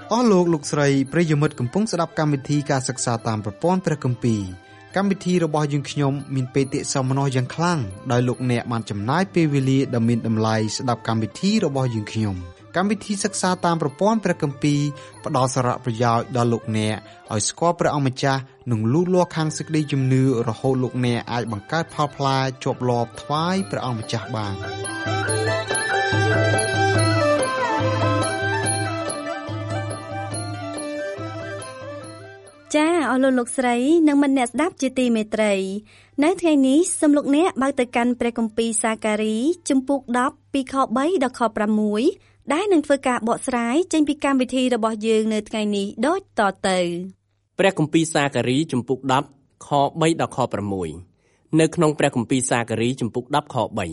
អស់លោកលោកស្រីប្រិយមិត្តកំពុងស្ដាប់កម្មវិធីការសិក្សាតាមប្រព័ន្ធព្រះគម្ពីរកម្មវិធីរបស់យើងខ្ញុំមានបេតិសោមនស្សយ៉ាងខ្លាំងដោយលោកអ្នកបានចំណាយពេលវេលាដ៏មានតម្លៃស្ដាប់កម្មវិធីរបស់យើងខ្ញុំកម្មវិធីសិក្សាតាមប្រព័ន្ធព្រះគម្ពីរផ្ដល់សារៈប្រយោជន៍ដល់លោកអ្នកឲ្យស្គាល់ព្រះអង្គម្ចាស់និងលូតលាស់ខាងសេចក្តីជំនឿរហូតលោកអ្នកអាចបង្កើតផលផ្លែជាប់លាប់ថ្វាយព្រះអង្គម្ចាស់បានចាអស់លោកស្រីនិងមិត្តអ្នកស្ដាប់ជាទីមេត្រីនៅថ្ងៃនេះសូមលោកអ្នកបើកទៅកាន់ព្រះគម្ពីរសាការីជំពូក10ពីខ3ដល់ខ6ដែលនឹងធ្វើការបកស្រាយចេញពីកម្មវិធីរបស់យើងនៅថ្ងៃនេះដូចតទៅព្រះគម្ពីរសាការីជំពូក10ខ3ដល់ខ6នៅក្នុងព្រះគម្ពីរសាការីជំពូក10ខ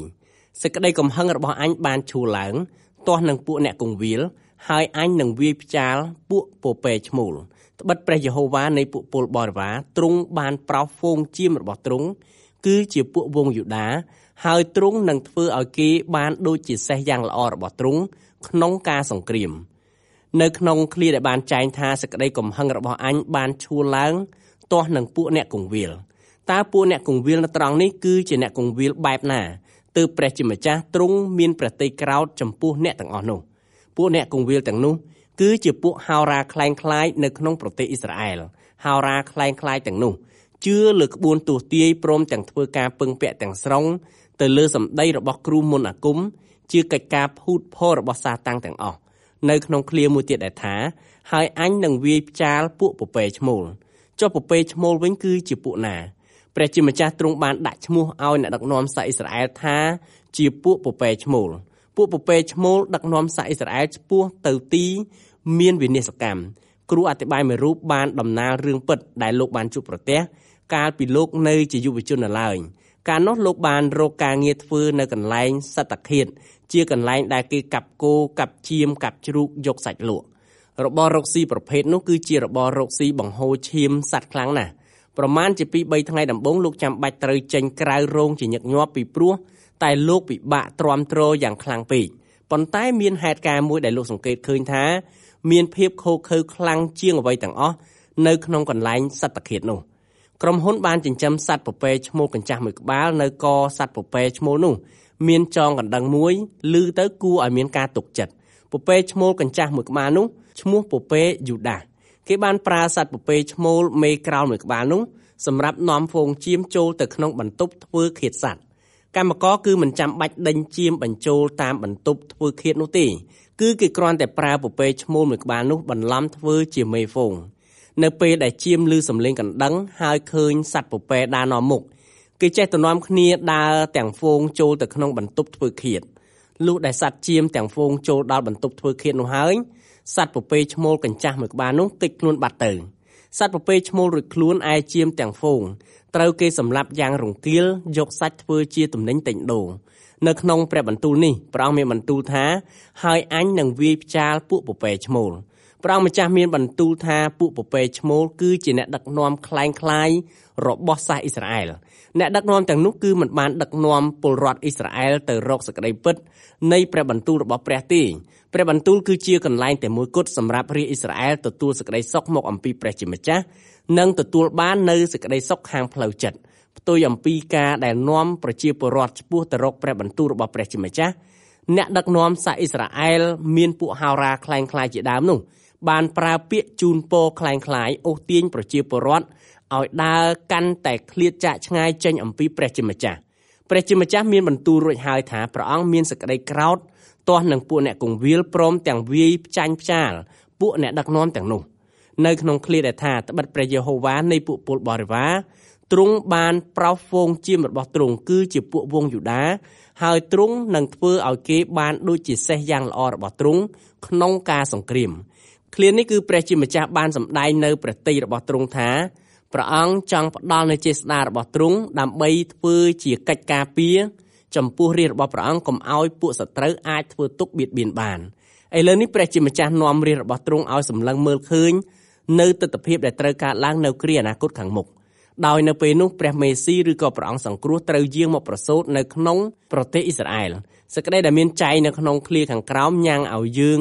3សេចក្តីកំហឹងរបស់អញបានឈូសឡើងទាស់នឹងពួកអ្នកគង្វាលហើយអញនឹងវាយផ្ចាលពួកពពែឈ្មោលត្បិតព្រះយេហូវ៉ានៃពួកពលបរិវារទ្រង់បានប្រោសហ្វូងជាមរបស់ទ្រង់គឺជាពួកវង្សយូដាហើយទ្រង់នឹងធ្វើឲ្យគេបានដូចជាសេះយ៉ាងល្អរបស់ទ្រង់ក្នុងការសង្គ្រាមនៅក្នុងឃ្លាដែលបានចែងថាសេចក្តីកំហឹងរបស់អញបានឈួលឡើងទាស់នឹងពួកអ្នកគង្វាលតើពួកអ្នកគង្វាលនៅត្រង់នេះគឺជាអ្នកគង្វាលបែបណាទើបព្រះជាម្ចាស់ទ្រង់មានព្រះទ័យក្រោធចំពោះអ្នកទាំងអស់នោះពួកអ្នកគង្វាលទាំងនោះគឺជាពួកហោរាខ្លែងខ្លាយនៅក្នុងប្រទេសអ៊ីស្រាអែលហោរាខ្លែងខ្លាយទាំងនោះជឿលើក្បួនទស្សទាយព្រមទាំងធ្វើការពឹងពាក់ទាំងស្រុងទៅលើសម្ដីរបស់គ្រូមន្តអាគមជាកិច្ចការភូតភររបស់សាតាំងទាំងអស់នៅក្នុងឃ្លាមួយទៀតដែលថាហើយអញនឹងវាយផ្ចាលពួកពពែឈ្មោលចុះពពែឈ្មោលវិញគឺជាពួកណាព្រះជាម្ចាស់ទ្រង់បានដាក់ឈ្មោះឲ្យអ្នកដឹកនាំសាសអ៊ីស្រាអែលថាជាពួកពពែឈ្មោលពួកពពែឈ្មោលដឹកនាំសាសអ៊ីស្រាអែលឆ្ពោះទៅទីមានវិនាសកម្មគ្រូអធិប្បាយមួយរូបបានដំណាលរឿងពិតដែលលោកបានជួបប្រទះកាលពីលោកនៅជាយុវជននៅឡើយកាលនោះលោកបានរកការងារធ្វើនៅកន្លែងសត្វតាឃាតជាកន្លែងដែលគេកាប់គោកាប់ជៀមកាប់ជ្រូកយកសាច់លក់របររកស៊ីប្រភេទនោះគឺជារបររកស៊ីបង្ហូរឈាមសត្វខ្លាំងណាស់ប្រមាណជា 2-3 ថ្ងៃដំបូងលោកចាំបាច់ត្រូវចេញក្រៅរោងជាញឹកញាប់ពីព្រោះតែលោកពិបាកទ្រាំទ្រយ៉ាងខ្លាំងពេកប៉ុន្តែមានហេតុការណ៍មួយដែលលោកសង្កេតឃើញថាមានភាពខូខើខ្លាំងជាងអ្វីទាំងអស់នៅក្នុងកន្លែងសត្វតាឃាតនោះក្រុមហ៊ុនបានចិញ្ចឹមសត្វពពែឈ្មោលកញ្ចាស់មួយក្បាលនៅកសត្វពពែឈ្មោលនោះមានចងកណ្ដឹងមួយឮទៅគួរឲ្យមានការទុកចិត្តពពែឈ្មោលកញ្ចាស់មួយក្បាលនោះឈ្មោះពពែយូដាគេបានប្រើសត្វពពែឈ្មោលមេក្រោលមួយក្បាលនោះសម្រាប់នាំហ្វូងជៀមចូលទៅក្នុងបន្ទប់ធ្វើឃាតសត្វកម្មករគឺមិនចាំបាច់ដេញជៀមបញ្ចូលតាមបន្ទប់ធ្វើឃាតនោះទេគឺគេគ្រាន់តែប្រើពពែឈ្មោលមួយក្បាលនោះបន្លំធ្វើជាមេហ្វូងនៅពេលដែលជៀមឮសំឡេងកណ្ដឹងហើយឃើញសត្វពពែដើរនាំមុខគេចេះទៅនាំគ្នាដើរទាំងហ្វូងចូលទៅក្នុងបន្ទប់ធ្វើឃាតលុះដែលសត្វជៀមទាំងហ្វូងចូលដល់បន្ទប់ធ្វើឃាតនោះហើយសត្វពពែឈ្មោលកញ្ចាស់មួយក្បាលនោះគេចខ្លួនបាត់ទៅសត្វពពែឈ្មោលរួចខ្លួនឯជៀមទាំងហ្វូងត្រូវគេសម្លាប់យ៉ាងរង្គាលយកសាច់ធ្វើជាទំនិញទិញដូរនៅក្នុងព្រះបន្ទូលនេះព្រះអង្គមានបន្ទូលថាហើយអញនឹងវាយផ្ចាលពួកពពែឈ្មោលព្រះអង្គម្ចាស់មានបន្ទូលថាពួកពពែឈ្មោលគឺជាអ្នកដឹកនាំខ្លែងខ្លាយរបស់សាសអ៊ីស្រាអែលអ្នកដឹកនាំទាំងនោះគឺមិនបានដឹកនាំពលរដ្ឋអ៊ីស្រាអែលទៅរកសេចក្តីពិតនៃព្រះបន្ទូលរបស់ព្រះទេព្រះបន្ទូលគឺជាកន្លែងតែមួយគត់សម្រាប់រាជអ៊ីស្រាអែលទទួលសេចក្តីសុខមកអំពីព្រះជាម្ចាស់និងទទួលបាននូវសេចក្តីសុខខាងផ្លូវចិត្តផ្ទុយអំពីការដែលនាំប្រជាពលរដ្ឋឆ្ពោះទៅរកព្រះបន្ទូលរបស់ព្រះជាម្ចាស់អ្នកដឹកនាំសាសអ៊ីស្រាអែលមានពួកហោរាខ្លែងខ្លាយជាដើមនោះបានប្រើពាក្យជូនពរខ្លែងខ្លាយអូសទាញប្រជាពលរដ្ឋឲ្យដើរកាន់តែឃ្លាតចាកឆ្ងាយចេញអំពីព្រះជាម្ចាស់ព្រះជាម្ចាស់មានបន្ទូលរួចហើយថាព្រះអង្គមានសេចក្តីក្រោធទាស់នឹងពួកអ្នកគង្វាលព្រមទាំងវាយផ្ចាញ់ផ្ចាលពួកអ្នកដឹកនាំទាំងនោះនៅក្នុងឃ្លាដែលថាត្បិតព្រះយេហូវ៉ានៃពួកពលបរិវារទ្រង់បានប្រោសហ្វូងជាមរបស់ទ្រង់គឺជាពួកវង្សយូដាហើយទ្រង់នឹងធ្វើឲ្យគេបានដូចជាសេះយ៉ាងល្អរបស់ទ្រង់ក្នុងការសង្គ្រាមឃ្លានេះគឺព្រះជាម្ចាស់បានសម្ដែងនៅព្រះទ័យរបស់ទ្រង់ថាព្រះអង្គចង់ផ្ដល់នូវចេស្តារបស់ទ្រង់ដើម្បីធ្វើជាកិច្ចការពារចំពោះរាជរបស់ព្រះអង្គកុំឲ្យពួកសត្រូវអាចធ្វើទុកបៀតបៀនបានឥឡូវនេះព្រះជាម្ចាស់នាំរាជរបស់ទ្រង់ឲ្យសម្លឹងមើលឃើញនៅទិដ្ឋភាពដែលត្រូវកើតឡើងនៅគ្រាអនាគតខាងមុខដោយនៅពេលនោះព្រះមេស៊ីឬក៏ព្រះអង្គសង្គ្រោះត្រូវយាងមកប្រសូតនៅក្នុងប្រទេសអ៊ីស្រាអែលសេចក្តីដែលមានចែងនៅក្នុងឃ្លាខាងក្រោមញ៉ាំងឲ្យយើង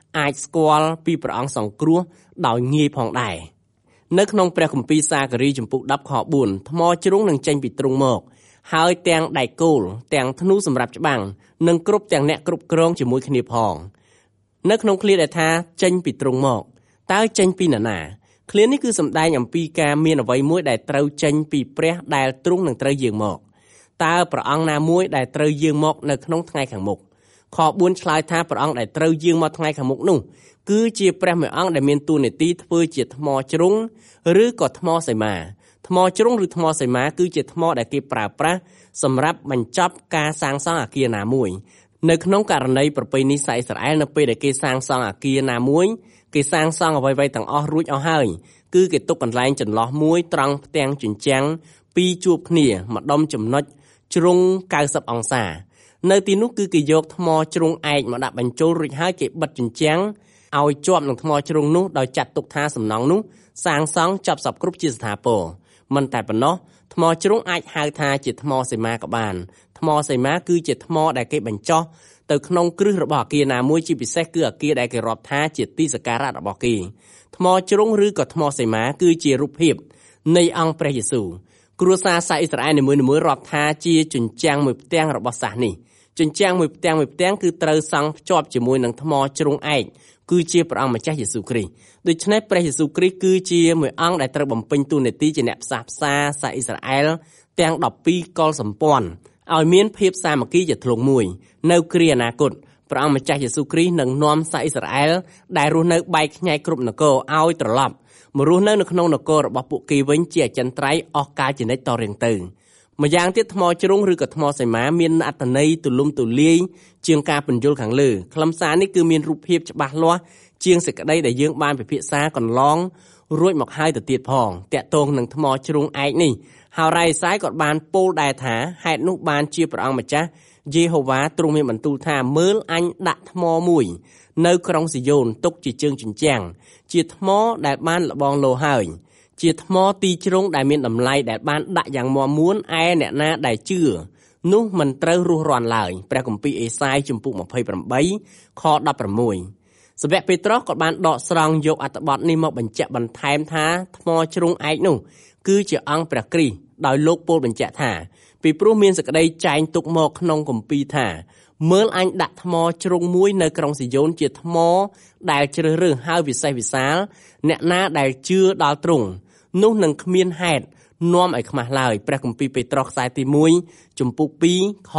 អាចស្គាល់ពីព្រះអង្គសង្គ្រោះដោយងាយផងដែរនៅក្នុងព្រះគម្ពីរសាការីជំពូក10ខ4ថ្មជ្រុងនឹងចេញពីទ្រូងមកហើយទាំងដែកគោលទាំងធ្នូសម្រាប់ច្បាំងនិងគ្រប់ទាំងអ្នកគ្រប់គ្រងជាមួយគ្នាផងនៅក្នុងឃ្លាដែលថាចេញពីទ្រូងមកតើចេញពីនរណាឃ្លានេះគឺសំដែងអំពីការមានអ្វីមួយដែលត្រូវចេញពីព្រះដែលទ្រង់នឹងត្រូវយាងមកតើព្រះអង្គណាមួយដែលត្រូវយាងមកនៅក្នុងថ្ងៃខាងមុខខ4ឆ្លើយថាព្រះអង្គដែលត្រូវយាងមកថ្ងៃខាងមុខនោះគឺជាព្រះមួយអង្គដែលមានតួនាទីធ្វើជាថ្មជ្រុងឬក៏ថ្មសីមាថ្មជ្រុងឬថ្មសីមាគឺជាថ្មដែលគេប្រើប្រាស់សម្រាប់បញ្ចប់ការសាងសង់អគារណាមួយនៅក្នុងករណីប្រពៃណីសាសអ៊ីស្រាអែលនៅពេលដែលគេសាងសង់អគារណាមួយគេសាងសង់អ្វីៗទាំងអស់រួចអស់ហើយគឺគេទុកកន្លែងចន្លោះមួយត្រង់ផ្ទាំងជញ្ជាំងពីរជួបគ្នាម្ដុំចំណុចជ្រុង90អង្សានៅទីនោះគឺគេយកថ្មជ្រុងឯកមកដាក់បញ្ចូលរួចហើយគេបិទជញ្ជាំងឲ្យជាប់នឹងថ្មជ្រុងនោះដោយចាត់ទុកថាសំណង់នោះសាងសង់ចប់សពគ្រប់ជាស្ថាពរមិនតែប៉ុណ្ណោះថ្មជ្រុងអាចហៅថាជាថ្មសីមាក៏បានថ្មសីមាគឺជាថ្មដែលគេបញ្ចុះទៅក្នុងគ្រឹះរបស់អគារណាមួយជាពិសេសគឺអគារដែលគេរាប់ថាជាទីសក្ការៈរបស់គេថ្មជ្រុងឬក៏ថ្មសីមាគឺជារូបភាពនៃអង្គព្រះយេស៊ូវគ្រួសារសាសអ៊ីស្រាអែលនីមួយៗរាប់ថាជាជញ្ជាំងមួយផ្ទាំងរបស់សាសនេះជញ្ជាំងមួយផ្ទាំងគឺត្រូវសង់ភ្ជាប់ជាមួយនឹងថ្មជ្រុងឯកគឺជាព្រះអង្គម្ចាស់យេស៊ូវគ្រីស្ទដូច្នេះព្រះយេស៊ូវគ្រីស្ទជាមួយអង្គដែលត្រូវបំពេញតួនាទីជាអ្នកផ្សះផ្សាសាសអ៊ីស្រាអែលទាំង12កុលសម្ព័ន្ធឲ្យមានភាពសាមគ្គីជាធ្លុងមួយនៅគ្រាអនាគតព្រះអង្គម្ចាស់យេស៊ូវគ្រីស្ទនឹងនាំសាសអ៊ីស្រាអែលដែលរស់នៅបែកខ្ញែកគ្រប់នគរឲ្យត្រឡប់មករស់នៅក្នុងនគររបស់ពួកគេវិញជាអចិន្ត្រៃយ៍អស់កาលជានិច្ចតរៀងទៅម្យ៉ាងទៀតថ្មជ្រុងឬក៏ថ្មសីមាមានអត្ថន័យទូលំទូលាយជាងការពន្យល់ខាងលើខ្លឹមសារនេះគឺមានរូបភាពច្បាស់លាស់ជាងសេចក្តីដែលយើងបានពិភាក្សាកន្លងរួចមកហើយទៅទៀតផងតាក់ទងនឹងថ្មជ្រុងឯកនេះហើយរ៉ាយសាយក៏បានពោលដែរថាហេតុនោះបានជាព្រះអង្គម្ចាស់យេហូវ៉ាទ្រង់មានបន្ទូលថាមើលអញដាក់ថ្មមួយនៅក្រុងស៊ីយ៉ូនទុកជាជើងជញ្ជាំងជាថ្មដែលបានលបងលោហើយជាថ្មទីជ្រុងដែលមានតម្លៃដែលបានដាក់យ៉ាងមាំមួនឯអ្នកណាដែលជឿនោះមិនត្រូវរស់រាន់ឡើយព្រះគម្ពីរអេសាយជំពូក28ខ16សាវកពេត្រុសក៏បានដកស្រង់យកអត្ថបទនេះមកបញ្ជាក់បន្ថែមថាថ្មជ្រុងឯកនោះគឺជាអង្គព្រះគ្រីស្ទដោយលោកពោលបញ្ជាក់ថាពីព្រោះមានសេចក្តីចែងទុកមកក្នុងគម្ពីរថាមើលអញដាក់ថ្មជ្រុងមួយនៅក្រុងស៊ីយ៉ូនជាថ្មដែលជ្រើសរើសហើយវិសេសវិសាលអ្នកណាដែលជឿដល់ទ្រង់នោះនឹងគ្មានហេតុនាំឲ្យខ្មាស់ឡើយព្រះគម្ពីរពេត្រុសខ្សែទី1ជំពូក2ខ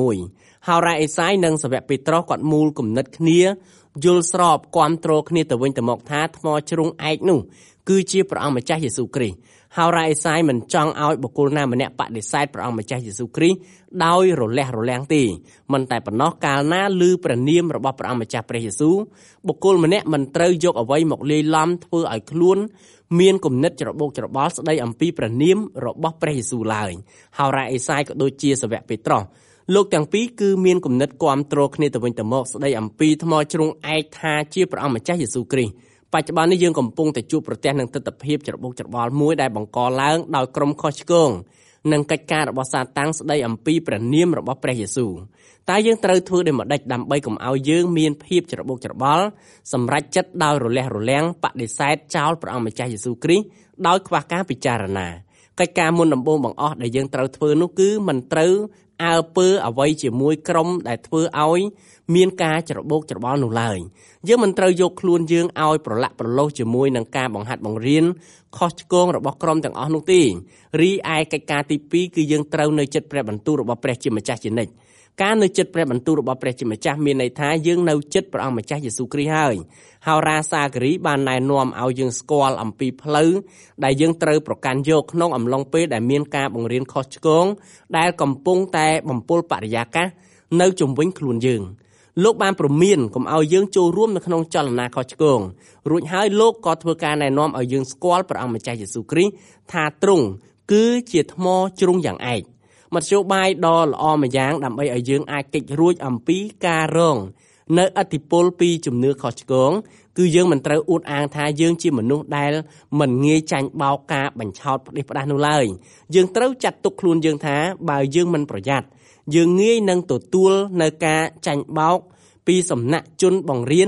6ហើយរ៉ាអេសាយនិងសាវកពេត្រុសគាត់មូលគំនិតគ្នាយល់ស្របគាំទ្រគ្នាទៅវិញទៅមកថាថ្មជ្រុងឯកនោះគឺជាព្រះអង្គម្ចាស់យេស៊ូវគ្រីស្ទហើយរ៉ាអេសាយមិនចង់ឲ្យបុគ្គលណាម្នាក់បដិសេធព្រះអង្គម្ចាស់យេស៊ូវគ្រីស្ទដោយរលះរលាំងទេមិនតែប៉ុណ្ណោះកាលណាឮព្រះនាមរបស់ព្រះអង្គម្ចាស់ព្រះយេស៊ូវបុគ្គលម្នាក់មិនត្រូវយកអ្វីមកលាយឡំធ្វើឲ្យខ្លួនមានគំនិតច្របូកច្របល់ស្ដីអំពីព្រះនាមរបស់ព្រះយេស៊ូវឡើយហើយរ៉ាអេសាយក៏ដូចជាសាវកពេត្រុសលោកទាំងពីរគឺមានគំនិតគាំទ្រគ្នាទៅវិញទៅមកស្ដីអំពីថ្មជ្រុងឯកថាជាព្រះអង្គម្ចាស់យេស៊ូវគ្រីស្ទបច្ចុប្បន្ននេះយើងកំពុងតែជួបប្រទះនឹងទិដ្ឋភាពច្របូកច្របល់មួយដែលបង្កឡើងដោយក្រុមខុសឆ្គងនិងកិច្ចការរបស់សាតាំងស្ដីអំពីព្រះនាមរបស់ព្រះយេស៊ូវតើយើងត្រូវធ្វើដូចម្តេចដើម្បីកុំឲ្យយើងមានភាពច្របូកច្របល់សម្រេចចិត្តដោយរលះរលាំងបដិសេធចោលព្រះអង្គម្ចាស់យេស៊ូវគ្រីស្ទដោយខ្វះការពិចារណាកិច្ចការមុនដំបូងបង្អស់ដែលយើងត្រូវធ្វើនោះគឺមិនត្រូវអើពើអ្វីជាមួយក្រុមដែលធ្វើឲ្យមានការច្របូកច្របល់នោះឡើយយើងមិនត្រូវយកខ្លួនយើងឲ្យប្រឡាក់ប្រឡូសជាមួយនឹងការបង្ហាត់បង្រៀនខុសឆ្គងរបស់ក្រុមទាំងអស់នោះទេរីឯកិច្ចការទី2គឺយើងត្រូវនៅចិត្តព្រះបន្ទូលរបស់ព្រះជាម្ចាស់ជានិច្ចការនៅចិត្តព្រះបន្ទូលរបស់ព្រះជាម្ចាស់មានន័យថាយើងនៅចិត្តព្រះអង្គម្ចាស់យេស៊ូវគ្រីស្ទហើយហើយរ៉ាសាការីបានណែនាំឲ្យយើងស្គាល់អំពីផ្លូវដែលយើងត្រូវប្រកាន់យកក្នុងអំឡុងពេលដែលមានការបង្រៀនខុសឆ្គងដែលកំពុងតែបំពុលបរិយាកាសនៅជុំវិញខ្លួនយើងលោកបានព្រមានកុំឲ្យយើងចូលរួមនៅក្នុងចលនាខុសឆ្គងរួចហើយលោកក៏ធ្វើការណែនាំឲ្យយើងស្គាល់ព្រះអង្គម្ចាស់យេស៊ូវគ្រីស្ទថាទ្រង់គឺជាថ្មជ្រុងយ៉ាងឯកមធ្យោបាយដ៏ល្អម្យ៉ាងដើម្បីឲ្យយើងអាចគេចរួចអំពីការរងនៅឥទ្ធិពលពីជំនឿខុសឆ្គងគឺយើងមិនត្រូវអួតអាងថាយើងជាមនុស្សដែលមិនងាយចាញ់បោកការបញ្ឆោតផ្ដេសផ្ដាសនោះឡើយយើងត្រូវចាត់ទុកខ្លួនយើងថាបើយើងមិនប្រយ័ត្នយើងងាយនឹងទទួលនៅការចាញ់បោកពីសំណាក់ជនបង្រៀន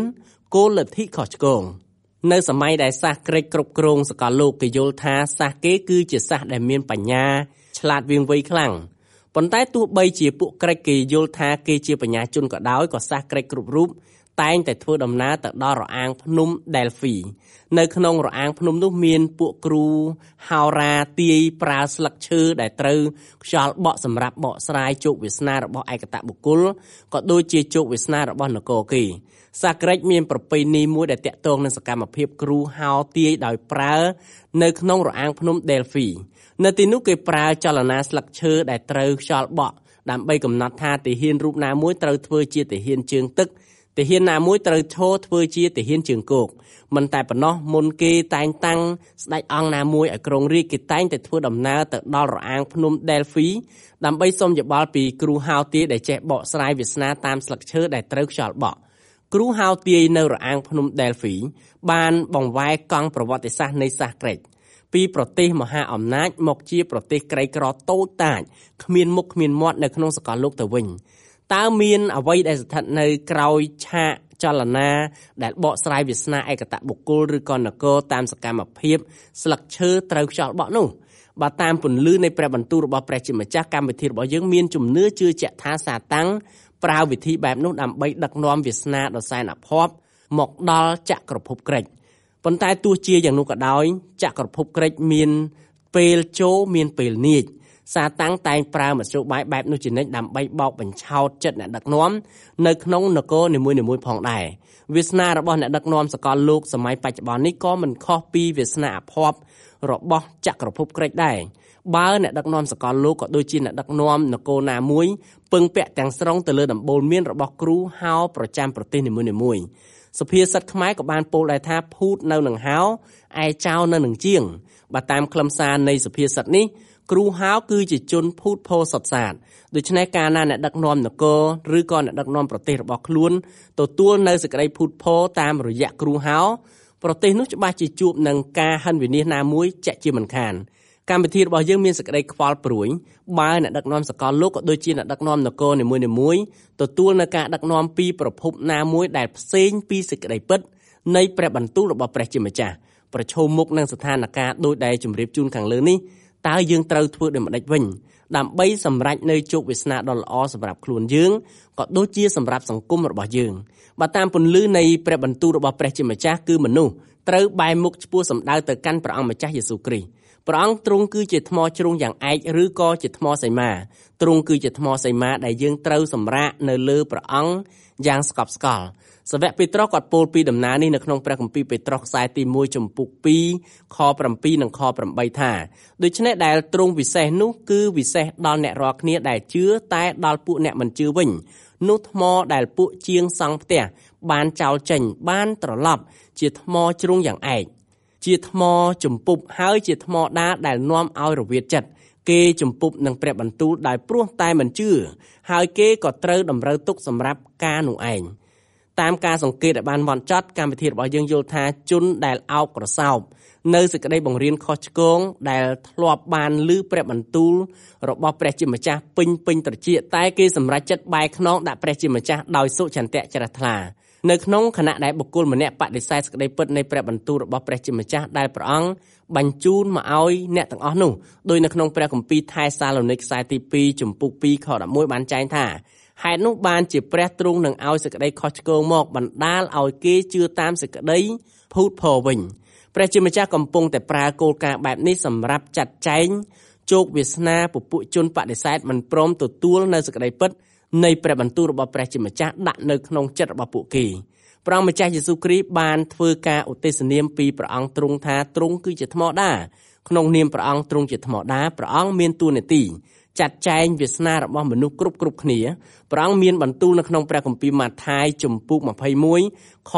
គោលលទ្ធិខុសឆ្គងនៅសម័យដែលសាសក្រិចគ្រប់គ្រងសកលលោកគេយល់ថាសាសគេគឺជាសាសដែលមានបញ្ញាឆ្លាតវាងវៃខ្លាំងប៉ុន្តែទោះបីជាពួកក្រិចគេយល់ថាគេជាបញ្ញាជនក៏ដោយក៏សាសក្រិចគ្រប់រូបតែងតែធ្វើដំណើរទៅដល់រអាងភ្នំ Delphi នៅក្នុងរអាងភ្នំនោះមានពួកគ្រូហោរាទាយប្រើស្លឹកឈើដែលត្រូវខ្យល់បក់សម្រាប់បកស្រាយជោគវាសនារបស់ឯកតបុគ្គលក៏ដូចជាជោគវាសនារបស់នគរគេសាសក្រិចមានប្រពៃណីមួយដែលតាក់ទងនឹងសកម្មភាពគ្រូហោទាយដោយប្រើនៅក្នុងរអាងភ្នំ Delphi នៅទីនោះគេប្រើចលនាស្លឹកឈើដែលត្រូវខ្យល់បក់ដើម្បីកំណត់ថាទាហានរូបណាមួយត្រូវធ្វើជាទាហានជើងទឹកទាហានណាមួយត្រូវឈរធ្វើជាទាហានជើងគោកមិនតែប៉ុណ្ណោះមុនគេតែងតាំងស្ដេចអង្គណាមួយឲ្យក្រុងរាជគេតែងតែធ្វើដំណើរទៅដល់រអាងភ្នំ Delphi ដើម្បីសុំយោបល់ពីគ្រូហោទាយដែលចេះបកស្រាយវាសនាតាមស្លឹកឈើដែលត្រូវខ្យល់បក់គ្រូហោទាយនៅរអាងភ្នំ Delphi បានបង្វែរកង់ប្រវត្តិសាស្ត្រនៃសាសក្រិចពីប្រទេសមហាអំណាចមកជាប្រទេសក្រីក្រតូចតាចគ្មានមុខគ្មានមាត់នៅក្នុងសកលលោកទៅវិញតើមានអ្វីដែលស្ថិតនៅក្រោយឆាកចលនាដែលបកស្រាយវាសនាឯកតបុគ្គលឬក៏នគរតាមសកម្មភាពស្លឹកឈើត្រូវខ្យល់បក់នោះបើតាមពន្លឺនៃព្រះបន្ទូលរបស់ព្រះជាម្ចាស់កម្មវិធីរបស់យើងមានជំនឿជឿជាក់ថាសាតាំងប្រើវិធីបែបនោះដើម្បីដឹកនាំវាសនាដ៏សែនអភ័ព្វមកដល់ចក្រភពក្រិចប៉ុន្តែទោះជាយ៉ាងនោះក៏ដោយចក្រភពក្រិចមានពេលចូលមានពេលនាចសាតាំងតែងប្រើមធ្យោបាយបែបនោះជានិច្ចដើម្បីបោកបញ្ឆោតចិត្តអ្នកដឹកនាំនៅក្នុងនគរនីមួយៗផងដែរវាសនារបស់អ្នកដឹកនាំសកលលោកសម័យបច្ចុប្បន្ននេះក៏មិនខុសពីវាសនាអភ័ព្វរបស់ចក្រភពក្រិចដែរបើអ្នកដឹកនាំសកលលោកក៏ដូចជាអ្នកដឹកនាំនគរណាមួយពឹងពាក់ទាំងស្រុងទៅលើដំបូលមានរបស់គ្រូហោប្រចាំប្រទេសនីមួយៗសុភាសិតខ្មែរក៏បានពោលដែរថាភូតនៅនឹងហោឯចោលនៅនឹងជាងបើតាមខ្លឹមសារនៃសុភាសិតនេះគ្រូហោគឺជាជនភូតភរសុទ្ធសាធដូច្នេះកាលណាអ្នកដឹកនាំនគរឬក៏អ្នកដឹកនាំប្រទេសរបស់ខ្លួនទទួលនៅសេចក្តីភូតភរតាមរយៈគ្រូហោប្រទេសនោះច្បាស់ជាជួបនឹងការហិនវិនាសណាមួយជាក់ជាមិនខានកម្មវិធីរបស់យើងមានសេចក្តីខ្វល់ព្រួយបើអ្នកដឹកនាំសកលលោកក៏ដូចជាអ្នកដឹកនាំនគរនីមួយៗទទួលនៅការដឹកនាំពីប្រភពណាមួយដែលផ្សេងពីសេចក្តីពិតនៃព្រះបន្ទូលរបស់ព្រះជាម្ចាស់ប្រឈមមុខនឹងស្ថានភាពដូចដែលជម្រាបជូនខាងលើនេះតើយើងត្រូវធ្វើដូចម្តេចវិញដើម្បីសម្រេចនៅជោគវាសនាដ៏ល្អសម្រាប់ខ្លួនយើងក៏ដូចជាសម្រាប់សង្គមរបស់យើងបើតាមពន្លឺនៃព្រះបន្ទូលរបស់ព្រះជាម្ចាស់គឺមនុស្សត្រូវបែរមុខឆ្ពោះសម្ដៅទៅកាន់ព្រះអង្គម្ចាស់យេស៊ូវគ្រីស្ទព្រះអង្គទ្រង់គឺជាថ្មជ្រុងយ៉ាងឯកឬក៏ជាថ្មសីមាទ្រង់គឺជាថ្មសីមាដែលយើងត្រូវសម្រាកនៅលើព្រះអង្គយ៉ាងស្កប់ស្កល់សាវកពេត្រុសគាត់ពោលពីដំណើរនេះនៅក្នុងព្រះគម្ពីរពេត្រុសខ្សែទី1ចំពុក2ខ7និងខ8ថាដូច្នេះដែលទ្រង់វិសេសនោះគឺវិសេសដល់អ្នករាល់គ្នាដែលជឿតែដល់ពួកអ្នកមិនជឿវិញនោះថ្មដែលពួកជាងសង់ផ្ទះបានចោលចេញបានត្រឡប់ជាថ្មជ្រុងយ៉ាងឯកជាថ្មជំពប់ហើយជាថ្មដាដែលនាំឲ្យរវិតចិត្តគេជំពប់នឹងព្រះបន្ទូលដោយព្រោះតែមិនជឿហើយគេក៏ត្រូវតម្រូវទុកសម្រាប់ការនោះឯងតាមការសង្កេតឲ្យបានហ្មត់ចត់កម្មវិធីរបស់យើងយល់ថាជនដែលអោបក្រសោបនៅសេចក្តីបង្រៀនខុសឆ្គងដែលធ្លាប់បានឮព្រះបន្ទូលរបស់ព្រះជាម្ចាស់ពេញត្រចៀកតែគេសម្រេចចិត្តបែរខ្នងដាក់ព្រះជាម្ចាស់ដោយសុឆន្ទៈជ្រះថ្លានៅក្នុងខណៈដែលបុគ្គលម្នាក់បដិសេធសេចក្តីពិតនៃព្រះបន្ទូលរបស់ព្រះជាម្ចាស់ដែលព្រះអង្គបញ្ជូនមកឲ្យអ្នកទាំងអស់នោះដោយនៅក្នុងព្រះគម្ពីរថេសាឡូនីកខ្សែទី2ចំពុក2ខ11បានចែងថាហេតុនោះបានជាព្រះទ្រង់នឹងឲ្យសេចក្តីខុសឆ្គងមកបណ្ដាលឲ្យគេជឿតាមសេចក្តីភូតភរវិញព្រះជាម្ចាស់កំពុងតែប្រើគោលការណ៍បែបនេះសម្រាប់ចាត់ចែងជោគវាសនាពពួកជនបដិសេធមិនព្រមទទួលនៅសេចក្តីពិតនៃព្រះបន្ទូលរបស់ព្រះជាម្ចាស់ដាក់នៅក្នុងចិត្តរបស់ពួកគេព្រះម្ចាស់យេស៊ូវគ្រីស្ទបានធ្វើការឧទ្ទេសនាមពីព្រះអង្គទ្រង់ថាទ្រង់គឺជាថ្មដាក្នុងនាមព្រះអង្គទ្រង់ជាថ្មដាព្រះអង្គមានតួនាទីចាត់ចែងវាសនារបស់មនុស្សគ្រប់គ្នាព្រះអង្គមានបន្ទូលនៅក្នុងព្រះគម្ពីរម៉ាថាយចំពុក21ខ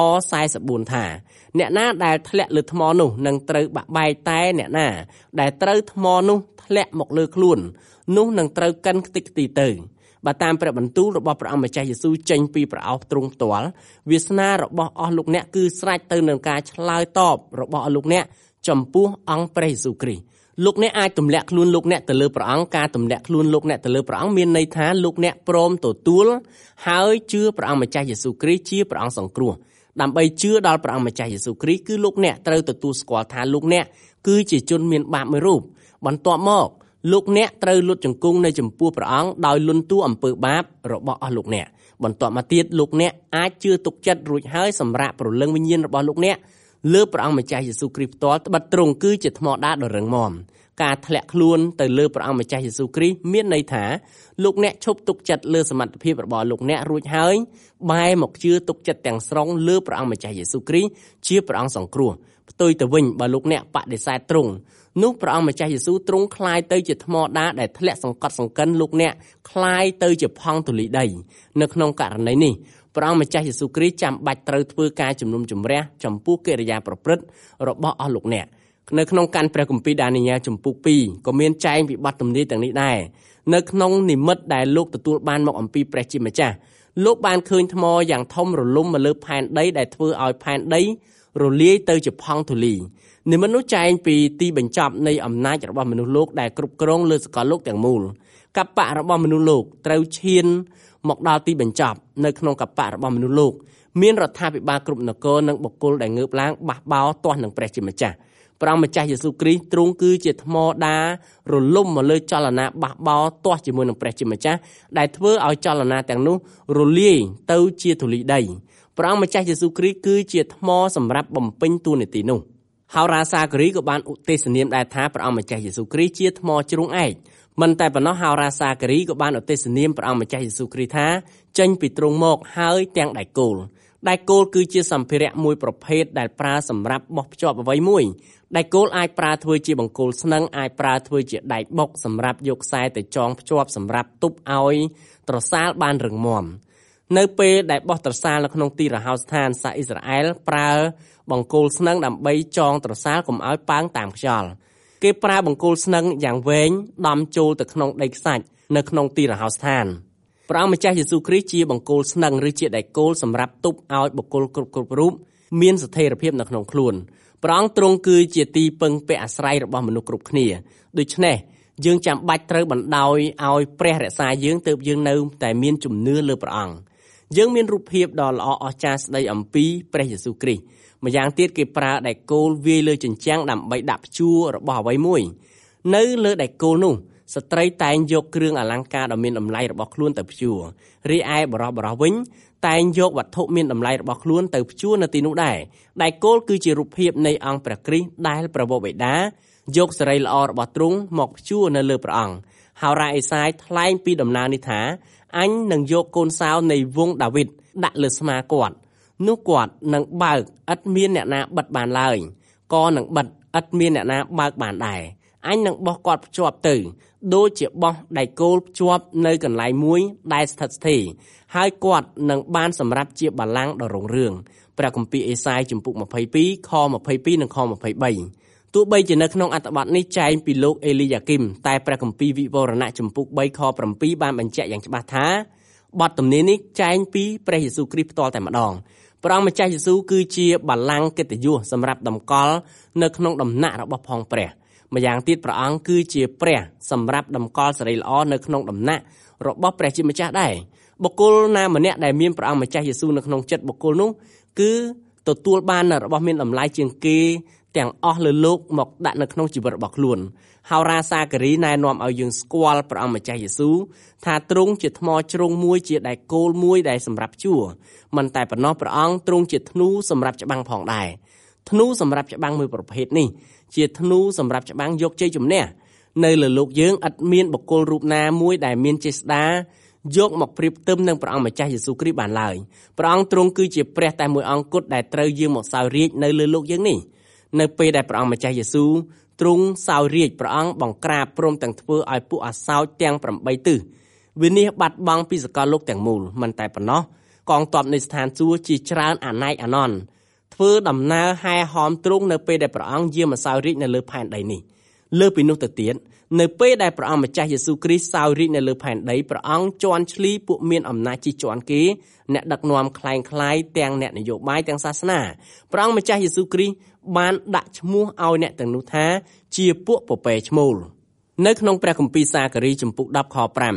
44ថាអ្នកណាដែលធ្លាក់លើថ្មនោះនឹងត្រូវបាក់បែកតែអ្នកណាដែលត្រូវថ្មនោះធ្លាក់មកលើខ្លួននោះនឹងត្រូវកិនខ្ទេចខ្ទីទៅបើតាមព្រះបន្ទូលរបស់ព្រះអង្គម្ចាស់យេស៊ូវចេញពីព្រះអោសទ្រង់ផ្ទាល់វាសនារបស់អស់លោកអ្នកគឺស្រេចទៅនឹងការឆ្លើយតបរបស់អស់លោកអ្នកចំពោះអង្គព្រះយេស៊ូវគ្រីស្ទលោកអ្នកអាចទម្លាក់ខ្លួនលោកអ្នកទៅលើព្រះអង្គការទម្លាក់ខ្លួនលោកអ្នកទៅលើព្រះអង្គមានន័យថាលោកអ្នកព្រមទទួលហើយជឿព្រះអង្គម្ចាស់យេស៊ូវគ្រីស្ទជាព្រះអង្គសង្គ្រោះដើម្បីជឿដល់ព្រះអង្គម្ចាស់យេស៊ូវគ្រីស្ទគឺលោកអ្នកត្រូវទទួលស្គាល់ថាលោកអ្នកគឺជាជនមានបាបមួយរូបបន្ទាប់មកលោកអ្នកត្រូវលុតជង្គង់នៅចំពោះព្រះអង្គដោយលន់តួអំពើបាបរបស់អស់លោកអ្នកបន្ទាប់មកទៀតលោកអ្នកអាចជឿទុកចិត្តរួចហើយសម្រាប់ព្រលឹងវិញ្ញាណរបស់លោកអ្នកលើព្រះអង្គម្ចាស់យេស៊ូវគ្រីស្ទផ្ទាល់ត្បិតទ្រង់គឺជាថ្មដាដ៏រឹងមាំការធ្លាក់ខ្លួនទៅលើព្រះអង្គម្ចាស់យេស៊ូវគ្រីស្ទមានន័យថាលោកអ្នកឈប់ទុកចិត្តលើសមត្ថភាពរបស់លោកអ្នករួចហើយបែរមកជឿទុកចិត្តទាំងស្រុងលើព្រះអង្គម្ចាស់យេស៊ូវគ្រីស្ទជាព្រះអង្គសង្គ្រោះផ្ទុយទៅវិញបើលោកអ្នកបដិសេធទ្រង់នោះព្រះអង្គម្ចាស់យេស៊ូវទ្រង់คล้ายទៅជាថ្មដាដែលធ្លាក់សង្កត់សង្កិនលោកអ្នកคล้ายទៅជាផង់ធូលីដីនៅក្នុងករណីនេះព្រះអង្គម្ចាស់យេស៊ូវគ្រីស្ទចាំបាច់ត្រូវធ្វើការជំនុំជម្រះចំពោះកិរិយាប្រព្រឹត្តរបស់អស់លោកអ្នកនៅក្នុងកានព្រះគម្ពីរដានីយ៉ែលជំពូក 2ក៏មានចែងពីបទទំនាយទាំងនេះដែរនៅក្នុងនិមិត្តដែលលោកទទួលបានមកអំពីព្រះជាម្ចាស់លោកបានឃើញថ្មយ៉ាងធំរលំមកលើផែនដីដែលធ្វើឲ្យផែនដីរលាយទៅជាផង់ធូលីនិមិត្តនោះចែងពីទីបញ្ចប់នៃអំណាចរបស់មនុស្សលោកដែលគ្រប់គ្រងលើសកលលោកទាំងមូលកបៈរបស់មនុស្សលោកត្រូវឈានមកដល់ទីបញ្ចប់នៅក្នុងកបៈរបស់មនុស្សលោកមានរដ្ឋាភិបាលគ្រប់នគរនិងបុគ្គលដែលងើបឡើងបះបោរទាស់នឹងព្រះជាម្ចាស់ព្រះម្ចាស់យេស៊ូវគ្រីស្ទទ្រង់គឺជាថ្មដារលំមកលើចលនាបះបោរទាស់ជាមួយនឹងព្រះជាម្ចាស់ដែលធ្វើឲ្យចលនាទាំងនោះរលាយទៅជាធូលីដីព្រះម្ចាស់យេស៊ូវគ្រីស្ទគឺជាថ្មសម្រាប់បំពេញតួនាទីនោះហោរាសាការីក៏បានឧទ្ទេសនាមដែរថាព្រះម្ចាស់យេស៊ូវគ្រីស្ទជាថ្មជ្រុងឯកមិនតែប៉ុណ្ណោះហោរាសាការីក៏បានឧទ្ទេសនាមព្រះម្ចាស់យេស៊ូវគ្រីស្ទថាចេញពីទ្រង់មកហើយទាំងដែកគោលគឺជាសម្ភារៈមួយប្រភេទដែលប្រើសម្រាប់បោះភ្ជាប់អ្វីមួយដែកគោលអាចប្រើធ្វើជាបង្គោលស្នឹងអាចប្រើធ្វើជាដែកបុកសម្រាប់យកខ្សែទៅចងភ្ជាប់សម្រាប់ទប់ឲ្យត្រសាលបានរឹងមាំនៅពេលដែលបោះត្រសាលនៅក្នុងទីរហោស្ថានសាសអ៊ីស្រាអែលប្រើបង្គោលស្នឹងដើម្បីចងត្រសាលកុំឲ្យប៉ើងតាមខ្យល់គេប្រើបង្គោលស្នឹងយ៉ាងវែងដំចូលទៅក្នុងដីខ្សាច់នៅក្នុងទីរហោស្ថានព្រះម្ចាស់យេស៊ូវគ្រីស្ទជាបង្គោលស្នឹងឬជាដែកគោលសម្រាប់ទប់ឲ្យបុគ្គលគ្រប់រូបមានស្ថិរភាពនៅក្នុងខ្លួនព្រះអង្គទ្រង់គឺជាទីពឹងពាក់អាស្រ័យរបស់មនុស្សគ្រប់គ្នាដូច្នេះយើងចាំបាច់ត្រូវបណ្ដោយឲ្យព្រះរក្សាយើងទើបយើងនៅតែមានជំនឿលើព្រះអង្គយើងមានរូបភាពដ៏ល្អអស្ចារ្យស្ដីអំពីព្រះយេស៊ូវគ្រីស្ទម្យ៉ាងទៀតគេប្រើដែកគោលវាយលើជញ្ជាំងដើម្បីដាក់ព្យួររបស់អ្វីមួយនៅលើដែកគោលនោះស្ត្រីតែងយកគ្រឿងអលង្ការដ៏មានតម្លៃរបស់ខ្លួនទៅព្យួររីឯបរិសវិញតែងយកវត្ថុមានតម្លៃរបស់ខ្លួនទៅព្យួរនៅទីនោះដែរដែកគោលគឺជារូបភាពនៃអង្គព្រះគ្រីស្ទដែលព្រះវរបិតាយកសេរីល្អរបស់ទ្រង់មកព្យួរនៅលើព្រះអង្គហោរាអេសាយថ្លែងពីដំណើរនេះថាអញនឹងយកកូនសោនៃវង្សដាវីតដាក់លើស្មាគាត់នោះគាត់នឹងបើកឥតមានអ្នកណាបិទបានឡើយក៏នឹងបិទឥតមានអ្នកណាបើកបានដែរអញនឹងបោះគាត់ភ្ជាប់ទៅដូចជាបោះដែកគោលភ្ជាប់នៅកន្លែងមួយដែលស្ថិតស្ថេរហើយគាត់នឹងបានសម្រាប់ជាបល្ល័ង្កដ៏រុងរឿងព្រះគម្ពីរអេសាយជំពូក22ខ22និងខ23ទោះបីជានៅក្នុងអត្ថបទនេះចែងពីលោកអេលីយ៉ាគីមតែព្រះគម្ពីរវិវរណៈជំពូក3ខ7បានបញ្ជាក់យ៉ាងច្បាស់ថាបទទំនាយនេះចែងពីព្រះយេស៊ូវគ្រីស្ទផ្ទាល់តែម្ដងព្រះអង្គម្ចាស់យេស៊ូវគឺជាបល្ល័ង្កកិត្តិយសសម្រាប់តម្កល់នៅក្នុងដំណាក់របស់ផងព្រះម្យ៉ាងទៀតព្រះអង្គគឺជាព្រះសម្រាប់តម្កល់សេរីល្អនៅក្នុងដំណាក់របស់ព្រះជាម្ចាស់ដែរបុគ្គលណាម្នាក់ដែលមានព្រះអង្គម្ចាស់យេស៊ូវនៅក្នុងចិត្តបុគ្គលនោះគឺទទួលបានរបស់មានតម្លៃជាងគេទាំងអស់លើលោកមកដាក់នៅក្នុងជីវិតរបស់ខ្លួនហោរាសាការីណែនាំឲ្យយើងស្គាល់ព្រះអង្គម្ចាស់យេស៊ូវថាទ្រង់ជាថ្មជ្រុងមួយជាដែកគោលមួយដែលសម្រាប់ព្យួរមិនតែប៉ុណ្ណោះព្រះអង្គទ្រង់ជាធ្នូសម្រាប់ច្បាំងផងដែរធ្នូសម្រាប់ច្បាំងមួយប្រភេទនេះជាធ្នូសម្រាប់ច្បាំងយកជ័យជំនះនៅលើលោកយើងឥតមានបុគ្គលរូបណាមួយដែលមានចេស្តាយកមកប្រៀបផ្ទឹមនឹងព្រះអង្គម្ចាស់យេស៊ូវគ្រីស្ទបានឡើយព្រះអង្គទ្រង់គឺជាព្រះតែមួយអង្គគត់ដែលត្រូវយើងមកសោយរាជ្យនៅលើលោកយើងនេះនៅពេលដែលព្រះអង្គម្ចាស់យេស៊ូវទ្រង់សោយរាជ្យព្រះអង្គបង្ក្រាបព្រមទាំងធ្វើឲ្យពួកអាសោចទាំង8ទិសវិនាសបាត់បង់ពីសកលលោកទាំងមូលមិនតែប៉ុណ្ណោះកងទ័ពនៃស្ថានសួគ៌ជាច្រើនអនេកអនន្តធ្វើដំណើរហែហមទ្រង់នៅពេលដែលព្រះអង្គយាងមកសោយរាជ្យនៅលើផែនដីនេះលើពីនោះទៅទៀតនៅពេលដែលព្រះអង្គម្ចាស់យេស៊ូវគ្រីស្ទសោយរាជ្យនៅលើផែនដីព្រះអង្គជន់ឈ្លីពួកមានអំណាចជិះជាន់គេអ្នកដឹកនាំคล้ายទាំងអ្នកនយោបាយទាំងសាសនាព្រះអង្គម្ចាស់យេស៊ូវគ្រីស្ទបានដាក់ឈ្មោះឲ្យអ្នកទាំងនោះថាជាពួកពពែឈ្មោលនៅក្នុងព្រះគម្ពីរសាការីជំពូក10ខ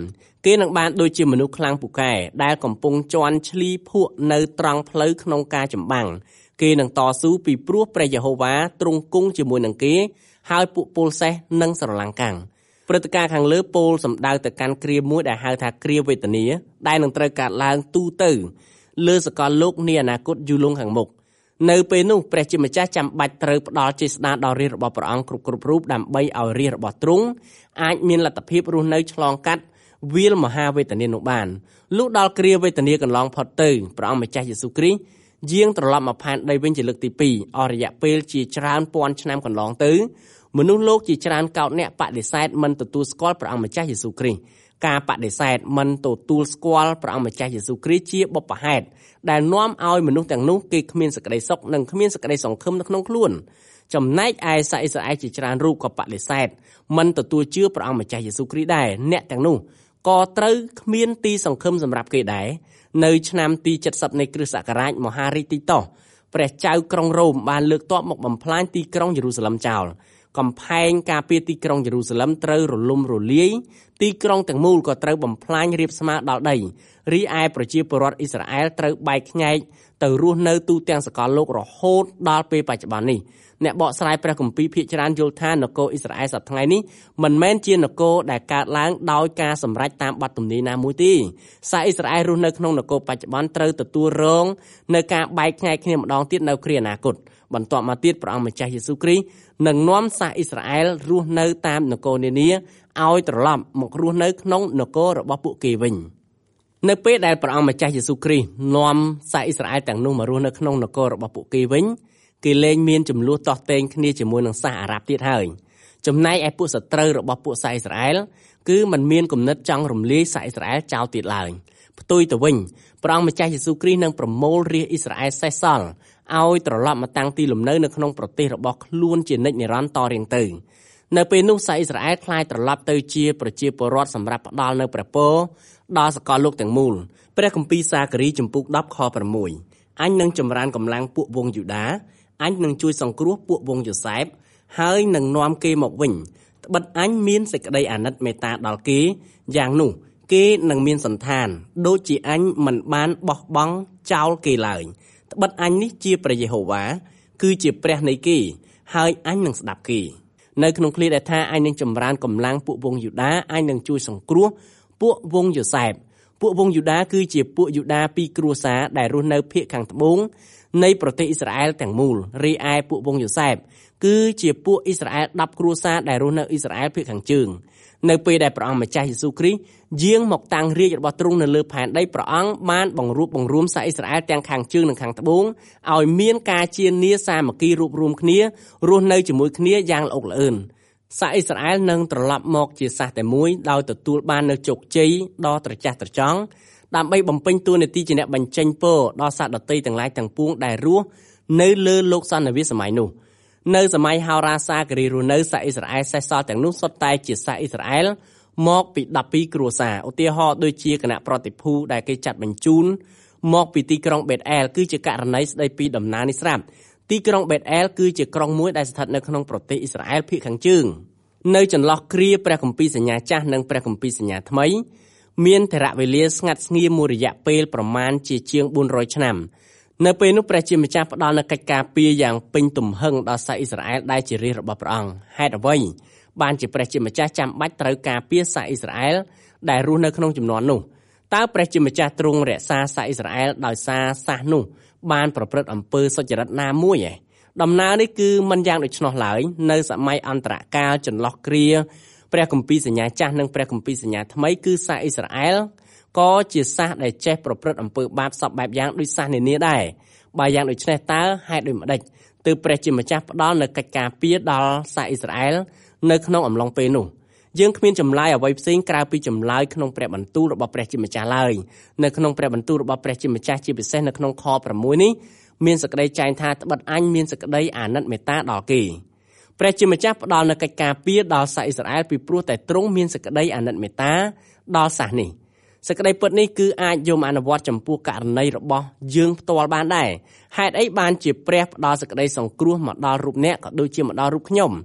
5គេនឹងបានដូចជាមនុស្សខ្លាំងពូកែដែលកំពុងជន់ឈ្លីភក់នៅត្រង់ផ្លូវក្នុងការចម្បាំងគេនឹងតស៊ូពីព្រោះព្រះយេហូវ៉ាទ្រង់គង់ជាមួយនឹងគេហើយពួកពលសេះនឹងស្រឡាំងកាំងព្រឹត្តិការណ៍ខាងលើពោលសំដៅទៅកាន់គ្រាមួយដែលហៅថាគ្រាវេទនាដែលនឹងត្រូវកើតឡើងទូទៅលើសកលលោកនាអនាគតយូរលង់ខាងមុខនៅពេលនោះព្រះជាម្ចាស់ចាំបាច់ត្រូវផ្ដល់ចេស្តាដល់រាជរបស់ព្រះអង្គគ្រប់រូបដើម្បីឲ្យរាជរបស់ទ្រង់អាចមានលទ្ធភាពរស់នៅឆ្លងកាត់វាលមហាវេទនានោះបានលុះដល់គ្រាវេទនាកន្លងផុតទៅព្រះអង្គម្ចាស់យេស៊ូវគ្រីស្ទយាងត្រឡប់មកផែនដីវិញជាលើកទី2អស់រយៈពេលជាច្រើនពាន់ឆ្នាំកន្លងទៅមនុស្សលោកជាច្រើនកោតអ្នកបដិសេធមិនទទួលស្គាល់ព្រះអង្គម្ចាស់យេស៊ូវគ្រីស្ទការបដិសេធមិនទទួលស្គាល់ព្រះអង្គម្ចាស់យេស៊ូវគ្រីស្ទជាបុព្វហេតុដែលនាំឲ្យមនុស្សទាំងនោះគេគ្មានសេចក្តីសុខនិងគ្មានសេចក្តីសង្ឃឹមនៅក្នុងខ្លួនចំណែកឯសាអ៊ីស្រាអែលជាច្រើនរូបក៏បដិសេធមិនទទួលជឿព្រះអង្គម្ចាស់យេស៊ូវគ្រីស្ទដែរអ្នកទាំងនោះក៏ត្រូវគ្មានទីសង្ឃឹមសម្រាប់គេដែរនៅឆ្នាំទី70នៃគ្រិស្តសករាជមហារាជទីតុសព្រះចៅក្រុងរ៉ូមបានលើកទ័ពមកបំផ្លាញទីក្រុងយេរូសាឡឹមចោលកំផែងការពារទីក្រុងយេរូសាឡឹមត្រូវរលំរលាយទីក្រុងទាំងមូលក៏ត្រូវបំផ្លាញរាបស្មើដល់ដីរីឯប្រជាពលរដ្ឋអ៊ីស្រាអែលត្រូវបែកខ្ញែកទៅរស់នៅទូទាំងសកលលោករហូតដល់ពេលបច្ចុប្បន្ននេះអ្នកបកស្រាយព្រះគម្ពីរភាគច្រើនយល់ថានគរអ៊ីស្រាអែលសប្តាហ៍ថ្ងៃនេះមិនមែនជានគរដែលកើតឡើងដោយការសម្រេចតាមបទទំនាយណាមួយទេសាអ៊ីស្រាអែលរស់នៅក្នុងនគរបច្ចុប្បន្នត្រូវទទួលរងនៅការបែកខ្ញែកគ្នាម្ដងទៀតនៅគ្រាអនាគតបន្ទាប់មកទៀតព្រះអង្គម្ចាស់យេស៊ូវគ្រីស្ទនឹងនាំសាសអ៊ីស្រាអែលរស់នៅតាមនគរនានាឲ្យត្រឡប់មករស់នៅក្នុងនគររបស់ពួកគេវិញនៅពេលដែលព្រះអង្គម្ចាស់យេស៊ូវគ្រីស្ទនាំសាសអ៊ីស្រាអែលទាំងនោះមករស់នៅក្នុងនគររបស់ពួកគេវិញគេលែងមានចំនួនទាស់ទែងគ្នាជាមួយនឹងសាសអារ៉ាប់ទៀតហើយចំណែកឯពួកសត្រូវរបស់ពួកសាសអ៊ីស្រាអែលគឺមិនមានគំនិតចង់រំលាយសាសអ៊ីស្រាអែលចោលទៀតឡើយផ្ទុយទៅវិញព្រះអង្គម្ចាស់យេស៊ូវគ្រីស្ទនឹងប្រមូលរាជអ៊ីស្រាអែលសេសសល់ឲ្យត្រឡប់មកតាំងទីលំនៅនៅក្នុងប្រទេសរបស់ខ្លួនជានិច្ចនិរន្តរ៍តរៀងទៅនៅពេលនោះសាសអ៊ីស្រាអែលខ្លាយត្រឡប់ទៅជាប្រជាពលរដ្ឋសម្រាប់ផ្ដល់នៅព្រះពរដល់សកលលោកទាំងមូលព្រះគម្ពីរសាការីជំពូក10ខ6អញនឹងចម្រើនកម្លាំងពួកវង្សយូដាអញនឹងជួយសង្គ្រោះពួកវង្សយូសែបហើយនឹងនាំគេមកវិញត្បិតអញមានសេចក្តីអាណិតមេត្តាដល់គេយ៉ាងនោះគេនឹងមានសន្តានដូចជាអញមិនបានបោះបង់ចោលគេឡើយត្បិតអញនេះជាព្រះយេហូវ៉ាគឺជាព្រះនៃគេហើយអញនឹងស្ដាប់គេនៅក្នុងឃ្លាដែលថាអញនឹងចម្រើនកម្លាំងពួកវង្សយូដាអញនឹងជួយសង្គ្រោះពួកវង្សយូសែបពួកវង្សយូដាគឺជាពួកយូដាពីរគ្រួសារដែលរស់នៅភាគខាងត្បូងនៃប្រទេសអ៊ីស្រាអែលទាំងមូលរីឯពួកវង្សយូសែបគឺជាពួកអ៊ីស្រាអែល10គ្រួសារដែលរស់នៅអ៊ីស្រាអែលភាគខាងជើងនៅពេលដែលព្រះអង្គម្ចាស់យេស៊ូវគ្រីស្ទយាងមកតាំងរាជរបស់ទ្រង់នៅលើផែនដីព្រះអង្គបានបង្រួបបង្រួមសាសអ៊ីស្រាអែលទាំងខាងជើងនិងខាងត្បូងឲ្យមានការជានាសាមគ្គីរួបរวมគ្នារស់នៅជាមួយគ្នាយ៉ាងល្អល្អឿនសាសអ៊ីស្រាអែលនឹងត្រឡប់មកជាសាសតែមួយដោយទទួលបាននូវជោគជ័យដ៏ត្រចះត្រចង់ដើម្បីបំពេញតួនាទីជាអ្នកបញ្ចេញពរដល់សាសដទៃទាំងឡាយទាំងពួងដែលរស់នៅលើលោកសន្និវាសសម័យនោះនៅសម័យហោរាសាការីរស់នៅសាសអ៊ីស្រាអែលសេសសល់ទាំងនោះសុទ្ធតែជាសាសអ៊ីស្រាអែលមកពី12គ្រួសារឧទាហរណ៍ដូចជាគណៈប្រតិភូដែលគេចាត់បញ្ជូនមកពីទីក្រុងបេតអែលគឺជាករណីស្ដីពីដំណើរនេះស្រាប់ទីក្រុងបេតអែលគឺជាក្រុងមួយដែលស្ថិតនៅក្នុងប្រទេសអ៊ីស្រាអែលភាគខាងជើងនៅចន្លោះគ្រាព្រះគម្ពីរសញ្ញាចាស់និងព្រះគម្ពីរសញ្ញាថ្មីមានថេរវេលាស្ងាត់ស្ងៀមមួយរយៈពេលប្រមាណជាង400ឆ្នាំនៅពេលនោះព្រះជាម្ចាស់ផ្ដល់នូវកិច្ចការពារយ៉ាងពេញទំហឹងដល់សាសអ៊ីស្រាអែលដែលជារាជរបស់ព្រះអង្គហេតុអ្វីបានជាព្រះជាម្ចាស់ចាំបាច់ត្រូវការពារសាសអ៊ីស្រាអែលដែលរស់នៅក្នុងជំនាន់នោះតើព្រះជាម្ចាស់ទ្រង់រក្សាសាសអ៊ីស្រាអែលដោយសារសាសនោះបានប្រព្រឹត្តអំពើសុចរិតណាមួយដំណើរនេះគឺមិនយ៉ាងដូច្នោះឡើយនៅសម័យអន្តរកាលចន្លោះគ្រាព្រះគម្ពីរសញ្ញាចាស់និងព្រះគម្ពីរសញ្ញាថ្មីគឺសាសអ៊ីស្រាអែលក៏ជាសាសដែលចេះប្រព្រឹត្តអំពើបាបសពបែបយ៉ាងដូចសាសនានាដែរបើយ៉ាងដូច្នេះតើហេតុដូចម្ដេចទើបព្រះជាម្ចាស់ផ្ដល់នូវកិច្ចការពារដល់សាសអ៊ីស្រាអែលនៅក្នុងអំឡុងពេលនោះយើងគ្មានចម្លើយអ្វីផ្សេងក្រៅពីចម្លើយក្នុងព្រះបន្ទូលរបស់ព្រះជាម្ចាស់ឡើយនៅក្នុងព្រះបន្ទូលរបស់ព្រះជាម្ចាស់ជាពិសេសនៅក្នុងខ6នេះមានសេចក្តីចែងថាត្បិតអញមានសេចក្តីអាណិតមេត្តាដល់គេព្រះជាម្ចាស់ផ្ដល់នូវកិច្ចការពារដល់សាសអ៊ីស្រាអែលពីព្រោះតែទ្រង់មានសេចក្តីអាណិតមេត្តាដល់សាសនេះសេចក្តីពិតនេះគឺអាចយកមកអនុវត្តចំពោះករណីរបស់យើងផ្ទាល់បានដែរហេតុអីបានជាព្រះផ្ដល់សេចក្តីសង្គ្រោះមកដល់រូបអ្នកក៏ដូចជាមកដល់រូបខ្ញុំ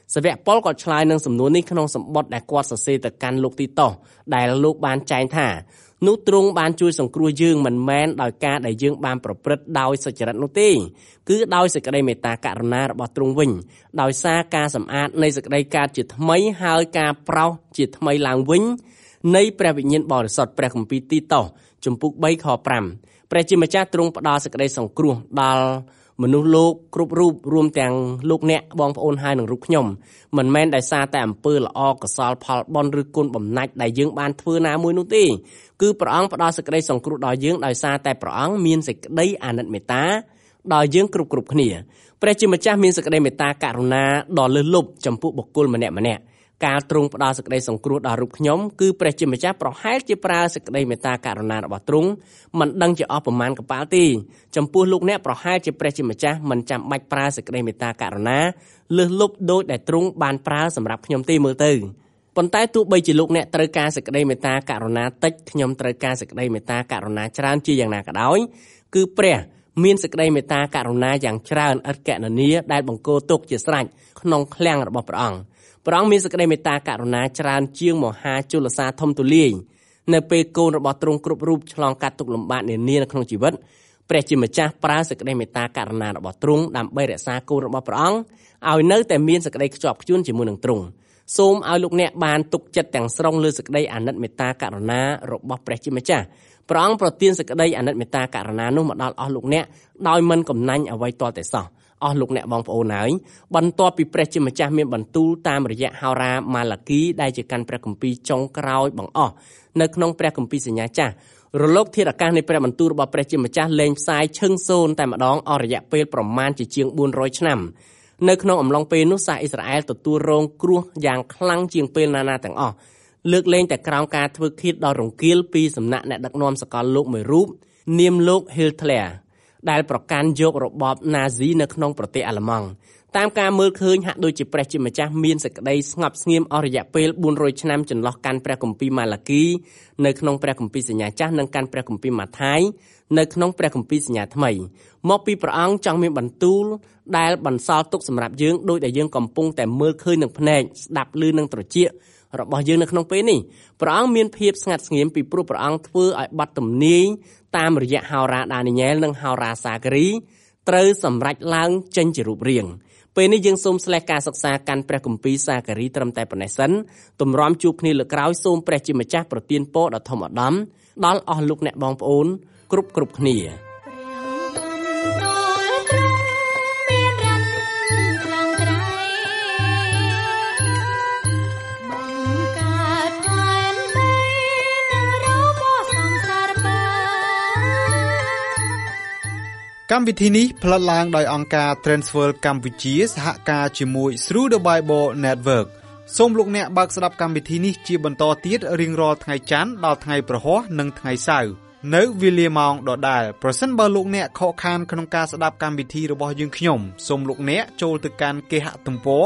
សាវកប៉ុលក៏ឆ្លើយនឹងសំណួរនេះក្នុងសម្បត្តិដែលគាត់សរសេរទៅកាន់លោកទីតូសដែលលោកបានចែងថានោះទ្រង់បានជួយសង្គ្រោះយើងមិនមែនដោយការដែលយើងបានប្រព្រឹត្តដោយសុចរិតនោះទេគឺដោយសេចក្តីមេត្តាករុណារបស់ទ្រង់វិញដោយសារការសម្អាតនៃសេចក្តីកើតជាថ្មីហើយការប្រោសជាថ្មីឡើងវិញនៃព្រះវិញ្ញាណបរិសុទ្ធព្រះគម្ពីរទីតូសជំពូក3ខ5ព្រះជាម្ចាស់ទ្រង់ផ្ដល់សេចក្តីសង្គ្រោះដល់មនុស្សលោកគ្រប់រូបរួមទាំងលោកអ្នកបងប្អូនហើយនឹងរូបខ្ញុំមិនមែនដោយសារតែអំពើល្អកុសលផលបុណ្យឬគុណបំណាច់ដែលយើងបានធ្វើណាមួយនោះទេគឺព្រះអង្គផ្ដល់សេចក្តីសង្គ្រោះដល់យើងដោយសារតែព្រះអង្គមានសេចក្តីអាណិតមេត្តាដល់យើងគ្រប់គ្នាព្រះជាម្ចាស់មានសេចក្តីមេត្តាករុណាដ៏លើសលប់ចំពោះបុគ្គលម្នាក់ការទ្រង់ផ្ដល់សេចក្តីសង្គ្រោះដល់រូបខ្ញុំគឺព្រះជាម្ចាស់ប្រហែលជាប្រើសេចក្តីមេត្តាករុណារបស់ទ្រង់មិនដឹងជាអស់ប្រមាណកប៉ាល់ទេចំពោះលោកអ្នកប្រហែលជាព្រះជាម្ចាស់មិនចាំបាច់ប្រើសេចក្តីមេត្តាករុណាលើសលប់ដោយដែលទ្រង់បានប្រើសម្រាប់ខ្ញុំទេមើលទៅប៉ុន្តែទោះបីជាលោកអ្នកត្រូវការសេចក្តីមេត្តាករុណាតិចខ្ញុំត្រូវការសេចក្តីមេត្តាករុណាច្រើនជាយ៉ាងណាក៏ដោយគឺព្រះមានសេចក្តីមេត្តាករុណាយ៉ាងច្រើនឥតកណនាដែលបង្គោលទុកជាស្រេចក្នុងឃ្លាំងរបស់ព្រះអង្គមានសេចក្តីមេត្តាករុណាច្រើនជាងមហាជលសាធំទូលាយនៅពេលកូនរបស់ទ្រង់គ្រប់រូបឆ្លងកាត់ទុក្ខលំបាកនានានៅក្នុងជីវិតព្រះជាម្ចាស់ប្រើសេចក្តីមេត្តាករុណារបស់ទ្រង់ដើម្បីរក្សាកូនរបស់ព្រះអង្គឲ្យនៅតែមានសេចក្តីខ្ជាប់ខ្ជួនជាមួយនឹងទ្រង់សូមឲ្យលោកអ្នកបានទុកចិត្តទាំងស្រុងលើសេចក្តីអាណិតមេត្តាករុណារបស់ព្រះជាម្ចាស់ព្រះអង្គប្រទានសេចក្តីអាណិតមេត្តាករុណានោះមកដល់អស់លោកអ្នកដោយមិនកំណាញ់អ្វីទាល់តែសោះអស់លោកអ្នកបងប្អូនហើយបន្ទាប់ពីព្រះជាម្ចាស់មានបន្ទូលតាមរយៈហោរាម៉ាឡាគីដែលជាកាន់ព្រះគម្ពីរចុងក្រោយបង្អស់នៅក្នុងព្រះគម្ពីរសញ្ញាចាស់រលកធាតុអាកាសនៃព្រះបន្ទូលរបស់ព្រះជាម្ចាស់លែងផ្សាយឈឹងសូន្យតែម្ដងអស់រយៈពេលប្រមាណជាង400ឆ្នាំនៅក្នុងអំឡុងពេលនោះសាសអ៊ីស្រាអែលទទួលរងគ្រោះយ៉ាងខ្លាំងជាងពេលណាទាំងអស់លើកលែងតែក្រោមការធ្វើឃាតដ៏រង្គាលពីសំណាក់អ្នកដឹកនាំសកលលោកមួយរូបនាមលោក Hitler ដែលប្រកាន់យករបបណាស៊ីនៅក្នុងប្រទេសអាល្លឺម៉ង់តាមការមើលឃើញហាក់ដូចជាព្រះជាម្ចាស់មានសេចក្តីស្ងប់ស្ងៀមអស់រយៈពេល400ឆ្នាំចន្លោះកាន់ព្រះគម្ពីរម៉ាឡាគីនៅក្នុងព្រះគម្ពីរសញ្ញាចាស់និងកាន់ព្រះគម្ពីរម៉ាថាយនៅក្នុងព្រះគម្ពីរសញ្ញាថ្មីមកពីព្រះអង្គចង់មានបន្ទូលដែលបន្សល់ទុកសម្រាប់យើងដោយដែលយើងកំពុងតែមើលឃើញនឹងភ្នែកស្ដាប់ឮនឹងត្រចៀករបស់យើងនៅក្នុងពេលនេះព្រះអង្គមានភាពស្ងាត់ស្ងៀមពីព្រោះព្រះអង្គធ្វើឲ្យបទទំនាយតាមរយៈហោរាដានីយ៉ែលនិងហោរាសាការីត្រូវសម្រេចឡើងចេញជារូបរាងពេលនេះយើងសូមស្លេះការសិក្សាកាន់ព្រះគម្ពីរសាការីត្រឹមតែប៉ុណ្ណេះសិនទម្រាំជួបគ្នាលើកក្រោយសូមព្រះជាម្ចាស់ប្រទានពរដ៏ធំឧត្តមដល់អស់លោកអ្នកបងប្អូនគ្រប់គ្នាកម្មវិធីនេះផ្លាត់ឡើងដោយអង្គការ Transworld កម្ពុជាសហការជាមួយ Through the Bible Network សូមលោកអ្នកបើកស្ដាប់កម្មវិធីនេះជាបន្តទៀតរៀងរាល់ថ្ងៃច័ន្ទដល់ថ្ងៃព្រហស្បតិ៍និងថ្ងៃសៅរ៍នៅវេលាម៉ោងដដែលប្រសិនបើលោកអ្នកខកខានក្នុងការស្ដាប់កម្មវិធីរបស់យើងខ្ញុំសូមលោកអ្នកចូលទៅកាន់គេហទំព័រ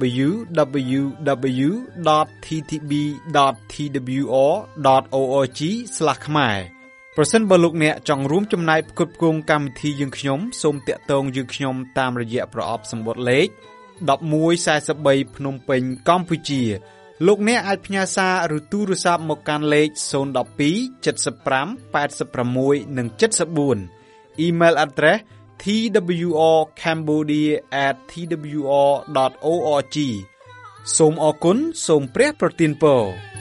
www.ttb.twr.org/ ខ្មែរប្រសិនបើលោកអ្នកចង់រួមចំណែកផ្គត់ផ្គង់កម្មវិធីយើងខ្ញុំសូមតាក់ទងយើងខ្ញុំតាមរយៈប្រអប់សម្បត្តិលេខ1143ភ្នំពេញកម្ពុជាលោកអ្នកអាចផ្ញើសារឬទូរស័ព្ទមកកាន់លេខ012 75 86 និង 74 Email address twrcambodia@twr.org សូមអរគុណសូមព្រះប្រទានពរ